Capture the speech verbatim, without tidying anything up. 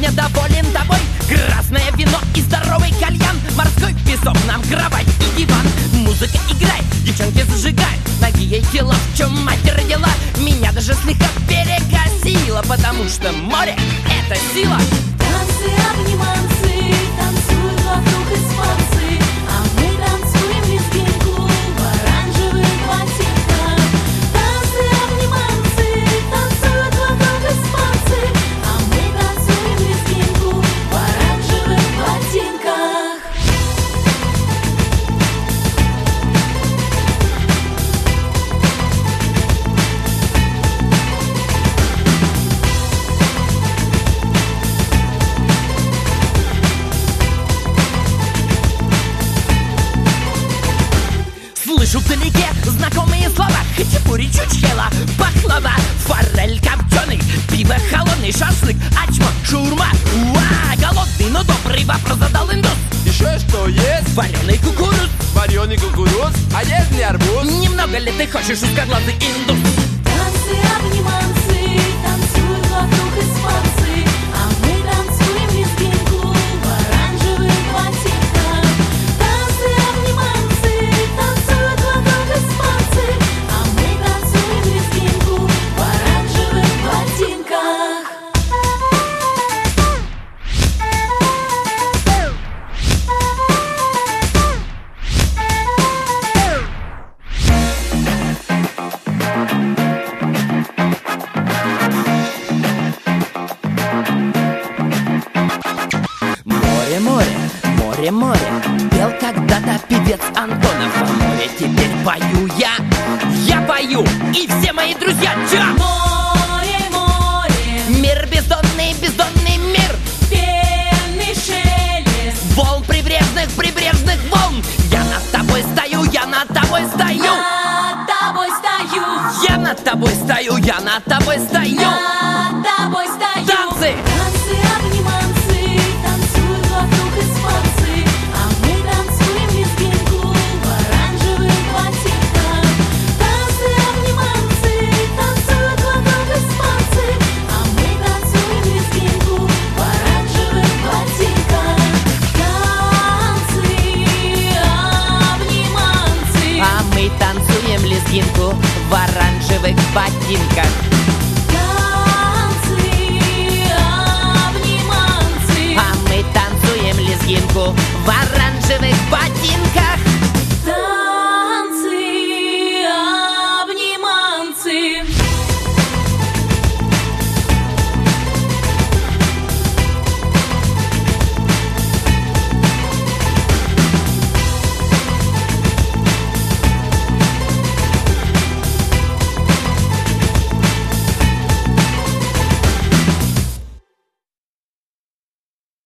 сегодня доволен тобой. Красное вино и здоровый кальян, морской песок, нам кровать и диван. Музыка играет, девчонки зажигают, ноги и тела, в чем мать родила. Меня даже слегка перекосило, потому что море — это сила. Танцы, обниманцы, танцуют вокруг испанцы, а мы танцуем лезгинку в оранжевых ботинках. Танцы, обниманцы, танцуют вокруг испанцы, а мы танцуем лезгинку в оранжевых ботинках. Слышу вдалеке знакомые слова: хачапури, чучхела, баклава, форель копченый, пиво холодный, шашлык, ачма, шаурма. Уа, голодный, но добрый вопрос задал индус. Еще что есть? Вареный кукуруз. Вареный кукуруз, а есть ли арбуз? Немного ли ты хочешь, узкоглазый индус? Танцы, обниманцы, танцуют вокруг испанцы, а мы танцуем лезгинку в оранжевых ботинках. Танцы, обниманцы, танцуют вокруг испанцы, а мы танцуем лезгинку в оранжевых ботинках. Море, море, море, море, пел когда-то певец Антонов. А море теперь пою я, я пою, и все мои друзья. Ча! Море, море, Мир бездонный, бездонный мир пенный шелест, волн прибрежных, прибрежных волн. Я над тобой стою, я над тобой стою. над тобой стою, Я над тобой стою, я над тобой стою. над тобой стою. Танцы! Танцы, обниманцы, танцуют вокруг испанцы, а мы танцуем лезгинку в оранжевых ботинках. Танцы, обниманцы, танцуют вокруг испанцы, а мы танцуем лезгинку в оранжевых ботинках. Танцы, обниманцы, А мы танцуем лезгинку в оранжевых ботинках.